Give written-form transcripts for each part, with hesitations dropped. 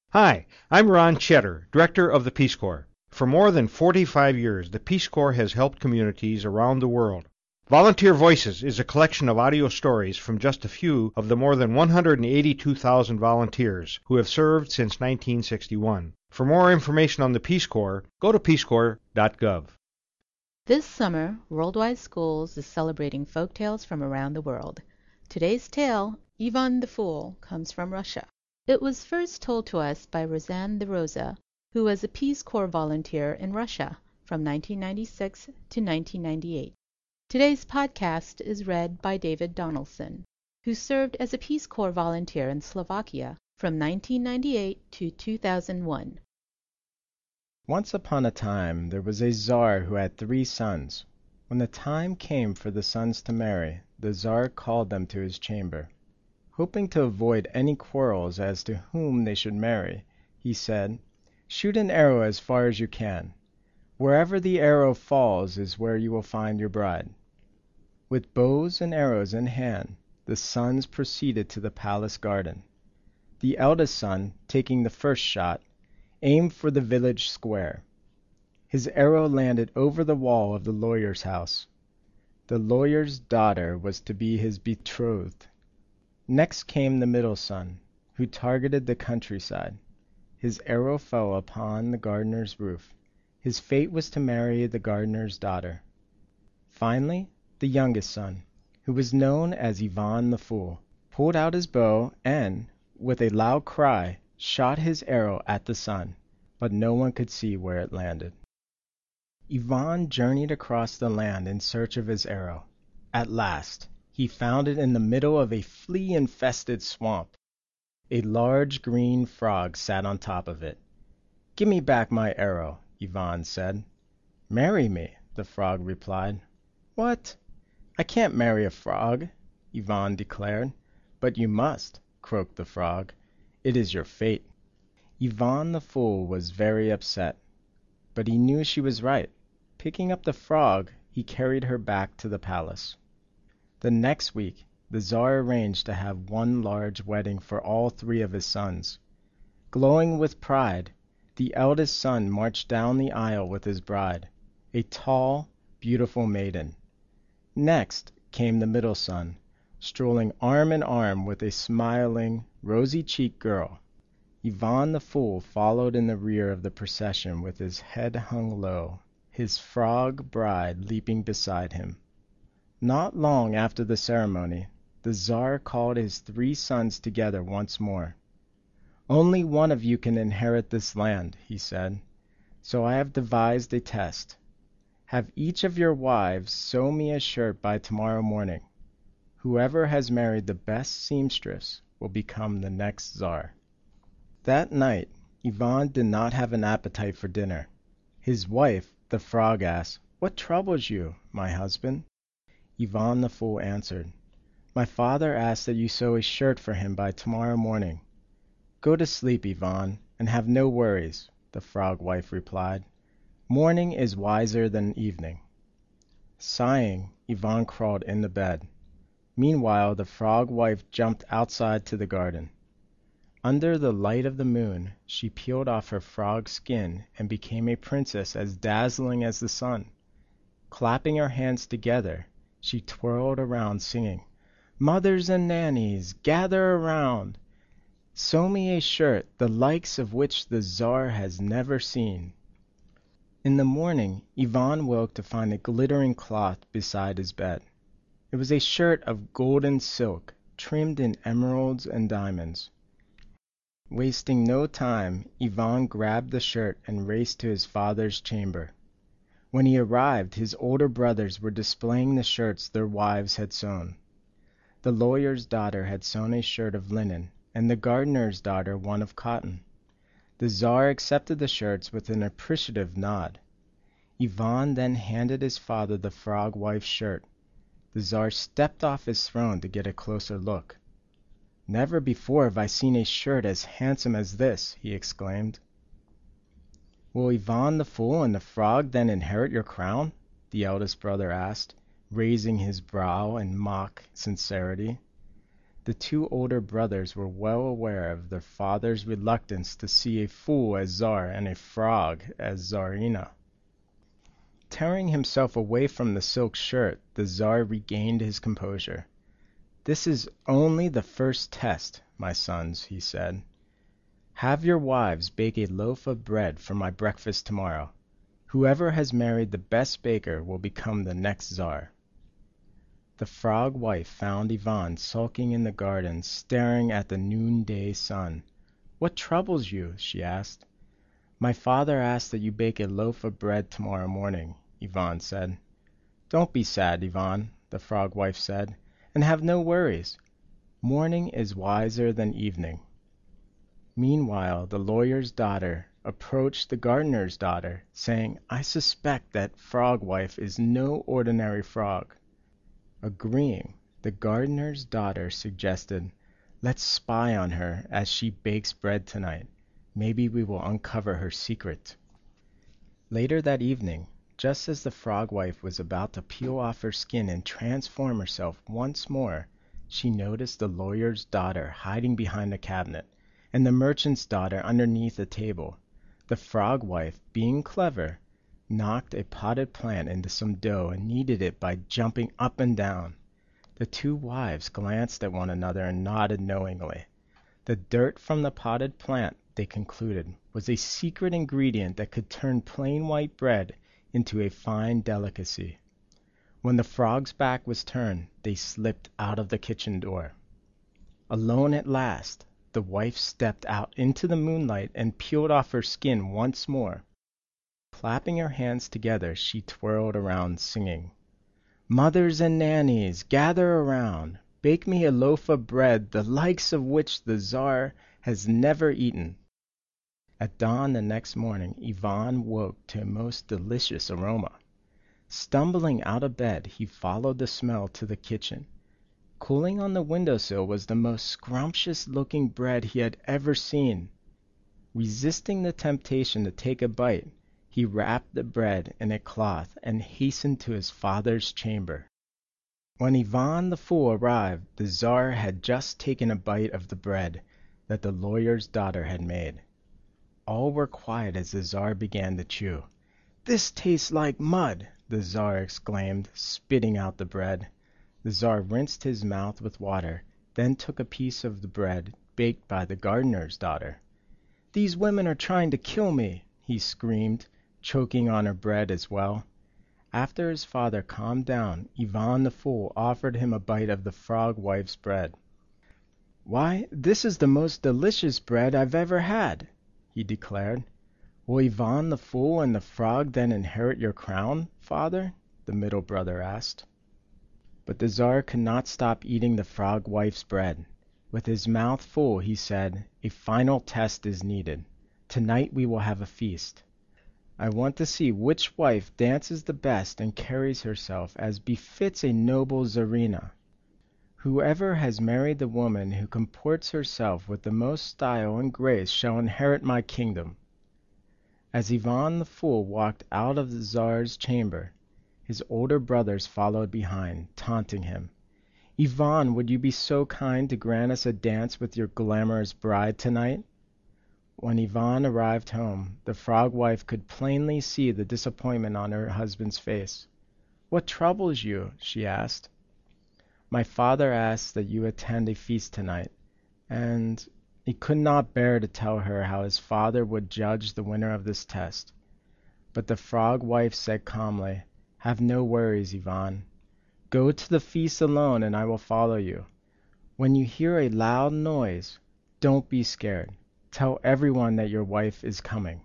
Hi, I'm Ron Cheddar, Director of the Peace Corps. For more than 45 years, the Peace Corps has helped communities around the world. Volunteer Voices is a collection of audio stories from just a few of the more than 182,000 volunteers who have served since 1961. For more information on the Peace Corps, go to peacecorps.gov. This summer, Worldwide Schools is celebrating folktales from around the world. Today's tale, Ivan the Fool, comes from Russia. It was first told to us by Rosanne de Rosa, who was a Peace Corps volunteer in Russia from 1996 to 1998. Today's podcast is read by David Donaldson, who served as a Peace Corps volunteer in Slovakia from 1998 to 2001. Once upon a time there was a Tsar who had 3 sons. When the time came for the sons to marry, the Tsar called them to his chamber. Hoping to avoid any quarrels as to whom they should marry, he said, "Shoot an arrow as far as you can. Wherever the arrow falls is where you will find your bride." With bows and arrows in hand, the sons proceeded to the palace garden. The eldest son, taking the first shot, aimed for the village square. His arrow landed over the wall of the lawyer's house. The lawyer's daughter was to be his betrothed. Next came the middle son, who targeted the countryside. His arrow fell upon the gardener's roof. His fate was to marry the gardener's daughter. Finally, the youngest son, who was known as Ivan the Fool, pulled out his bow and, with a loud cry, shot his arrow at the sun, but no one could see where it landed. Ivan journeyed across the land in search of his arrow. At last, he found it in the middle of a flea-infested swamp. A large green frog sat on top of it. "Give me back my arrow," Ivan said. "Marry me," the frog replied. "What? I can't marry a frog," Ivan declared. "But you must," croaked the frog. "It is your fate." Ivan the Fool was very upset, but he knew she was right. Picking up the frog, he carried her back to the palace. The next week, the Tsar arranged to have one large wedding for all 3 of his sons. Glowing with pride, the eldest son marched down the aisle with his bride, a tall, beautiful maiden. Next came the middle son, strolling arm in arm with a smiling, rosy-cheeked girl. Ivan the Fool followed in the rear of the procession with his head hung low, his frog bride leaping beside him. Not long after the ceremony, the Tsar called his 3 sons together once more. "Only one of you can inherit this land," he said, "so I have devised a test. Have each of your wives sew me a shirt by tomorrow morning. Whoever has married the best seamstress will become the next Tsar." That night, Ivan did not have an appetite for dinner. His wife, the frog, asked, "What troubles you, my husband?" Ivan the Fool answered, "My father asked that you sew a shirt for him by tomorrow morning." "Go to sleep, Ivan, and have no worries," the frog wife replied. "Morning is wiser than evening." Sighing, Ivan crawled into bed. Meanwhile, the frog wife jumped outside to the garden. Under the light of the moon, she peeled off her frog skin and became a princess as dazzling as the sun. Clapping her hands together, she twirled around singing, "Mothers and nannies, gather around! Sew me a shirt, the likes of which the Tsar has never seen." In the morning, Ivan woke to find a glittering cloth beside his bed. It was a shirt of golden silk, trimmed in emeralds and diamonds. Wasting no time, Ivan grabbed the shirt and raced to his father's chamber. When he arrived, his older brothers were displaying the shirts their wives had sewn. The lawyer's daughter had sewn a shirt of linen, and the gardener's daughter one of cotton. The Tsar accepted the shirts with an appreciative nod. Ivan then handed his father the frog wife's shirt. The Tsar stepped off his throne to get a closer look. "Never before have I seen a shirt as handsome as this," he exclaimed. "Will Ivan the Fool and the frog then inherit your crown?" the eldest brother asked, raising his brow in mock sincerity. The two older brothers were well aware of their father's reluctance to see a fool as Tsar and a frog as Tsarina. Tearing himself away from the silk shirt, the Tsar regained his composure. "This is only the first test, my sons," he said. "Have your wives bake a loaf of bread for my breakfast tomorrow. Whoever has married the best baker will become the next Tsar." The frog wife found Ivan sulking in the garden, staring at the noonday sun. "What troubles you?" she asked. "My father asked that you bake a loaf of bread tomorrow morning," Ivan said. "Don't be sad, Ivan," the frog wife said, "and have no worries. Morning is wiser than evening." Meanwhile the lawyer's daughter approached the gardener's daughter, saying, "I suspect that frog wife is no ordinary frog." Agreeing, the gardener's daughter suggested, "Let's spy on her as she bakes bread tonight. Maybe we will uncover her secret." Later that evening, just as the frog wife was about to peel off her skin and transform herself once more, she noticed the lawyer's daughter hiding behind a cabinet, and the merchant's daughter underneath a table. The frog wife, being clever, knocked a potted plant into some dough and kneaded it by jumping up and down. The two wives glanced at one another and nodded knowingly. The dirt from the potted plant, they concluded, was a secret ingredient that could turn plain white bread into a fine delicacy. When the frog's back was turned, they slipped out of the kitchen door. Alone at last, the wife stepped out into the moonlight and peeled off her skin once more. Clapping her hands together, she twirled around, singing, "Mothers and nannies, gather around. Bake me a loaf of bread, the likes of which the Tsar has never eaten." At dawn the next morning, Ivan woke to a most delicious aroma. Stumbling out of bed, he followed the smell to the kitchen. Cooling on the windowsill was the most scrumptious-looking bread he had ever seen. Resisting the temptation to take a bite, he wrapped the bread in a cloth and hastened to his father's chamber. When Ivan the Fool arrived, the Tsar had just taken a bite of the bread that the lawyer's daughter had made. All were quiet as the Tsar began to chew. "This tastes like mud!" the Tsar exclaimed, spitting out the bread. The Tsar rinsed his mouth with water, then took a piece of the bread baked by the gardener's daughter. "These women are trying to kill me!" he screamed, choking on her bread as well. After his father calmed down, Ivan the Fool offered him a bite of the frog wife's bread. "Why, this is the most delicious bread I've ever had," he declared. "Will Ivan the Fool and the frog then inherit your crown, father?" the middle brother asked. But the Tsar could not stop eating the frog wife's bread. With his mouth full, he said, "A final test is needed. Tonight we will have a feast. I want to see which wife dances the best and carries herself as befits a noble Tsarina. Whoever has married the woman who comports herself with the most style and grace shall inherit my kingdom." As Ivan the Fool walked out of the Tsar's chamber, his older brothers followed behind, taunting him. "Ivan, would you be so kind to grant us a dance with your glamorous bride tonight?" When Ivan arrived home, the frog wife could plainly see the disappointment on her husband's face. "What troubles you?" she asked. "My father asks that you attend a feast tonight," and he could not bear to tell her how his father would judge the winner of this test. But the frog wife said calmly, "Have no worries, Ivan. Go to the feast alone and I will follow you. When you hear a loud noise, don't be scared. Tell everyone that your wife is coming."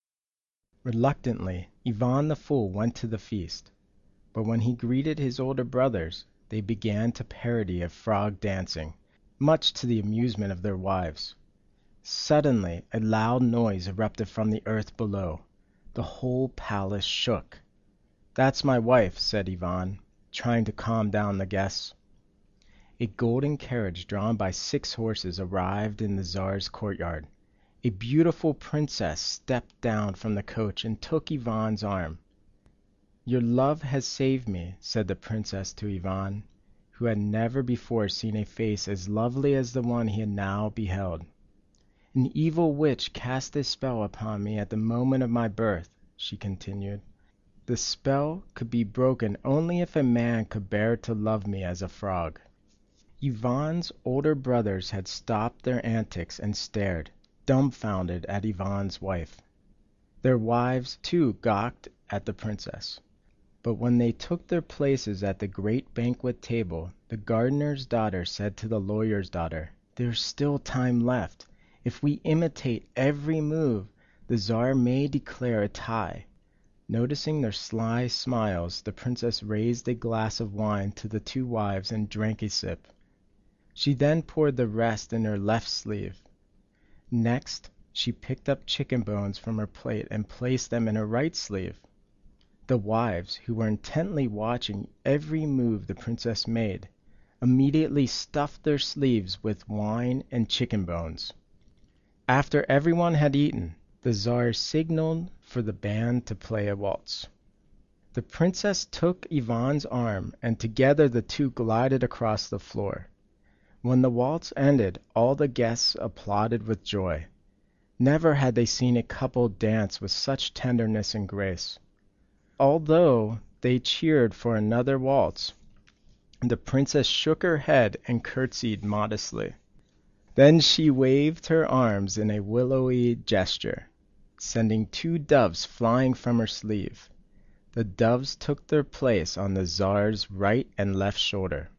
Reluctantly, Ivan the Fool went to the feast. But when he greeted his older brothers, they began to parody of frog dancing, much to the amusement of their wives. Suddenly a loud noise erupted from the earth below. The whole palace shook. "That's my wife," said Ivan, trying to calm down the guests. A golden carriage drawn by 6 horses arrived in the Tsar's courtyard. A beautiful princess stepped down from the coach and took Ivan's arm. "Your love has saved me," said the princess to Ivan, who had never before seen a face as lovely as the one he had now beheld. "An evil witch cast a spell upon me at the moment of my birth," she continued. "The spell could be broken only if a man could bear to love me as a frog." Ivan's older brothers had stopped their antics and stared, dumbfounded, at Ivan's wife. Their wives, too, gawked at the princess. But when they took their places at the great banquet table, the gardener's daughter said to the lawyer's daughter, "There is still time left. If we imitate every move, the Tsar may declare a tie." Noticing their sly smiles, the princess raised a glass of wine to the two wives and drank a sip. She then poured the rest in her left sleeve. Next, she picked up chicken bones from her plate and placed them in her right sleeve. The wives, who were intently watching every move the princess made, immediately stuffed their sleeves with wine and chicken bones. After everyone had eaten, the Tsar signaled for the band to play a waltz. The princess took Ivan's arm, and together the two glided across the floor. When the waltz ended, all the guests applauded with joy. Never had they seen a couple dance with such tenderness and grace. Although they cheered for another waltz, the princess shook her head and curtsied modestly. Then she waved her arms in a willowy gesture, sending two doves flying from her sleeve. The doves took their place on the Tsar's right and left shoulder.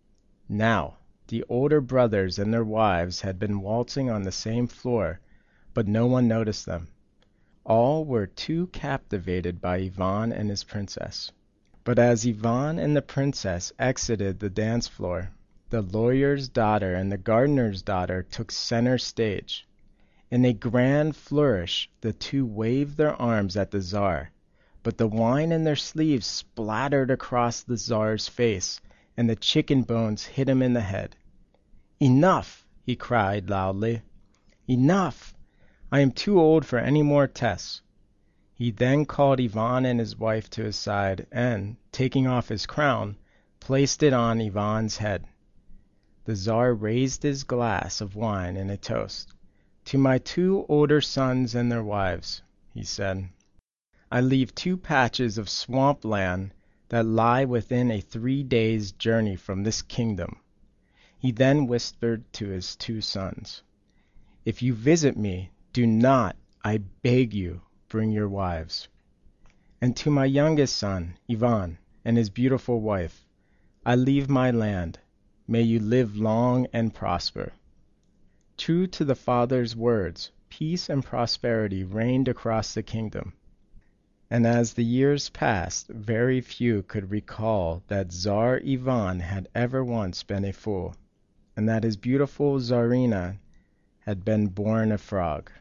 Now, the older brothers and their wives had been waltzing on the same floor, but no one noticed them. All were too captivated by Ivan and his princess. But as Ivan and the princess exited the dance floor, the lawyer's daughter and the gardener's daughter took center stage. In a grand flourish, the two waved their arms at the Tsar, but the wine in their sleeves splattered across the Tsar's face, and the chicken bones hit him in the head. "Enough!" he cried loudly. "Enough! I am too old for any more tests." He then called Ivan and his wife to his side, and, taking off his crown, placed it on Ivan's head. The Tsar raised his glass of wine in a toast. "To my two older sons and their wives," he said, "I leave 2 patches of swamp land that lie within a 3 days' journey from this kingdom." He then whispered to his 2 sons, "If you visit me, do not, I beg you, bring your wives. And to my youngest son, Ivan, and his beautiful wife, I leave my land. May you live long and prosper." True to the father's words, peace and prosperity reigned across the kingdom. And as the years passed, very few could recall that Tsar Ivan had ever once been a fool, and that his beautiful Tsarina had been born a frog.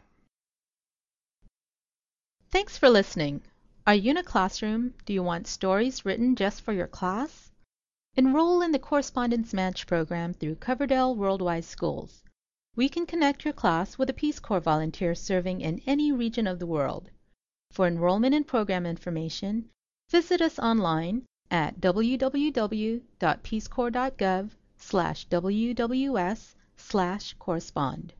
Thanks for listening. Are you in a classroom? Do you want stories written just for your class? Enroll in the Correspondence Match program through Coverdell Worldwide Schools. We can connect your class with a Peace Corps volunteer serving in any region of the world. For enrollment and program information, visit us online at www.peacecorps.gov/WWS/correspond.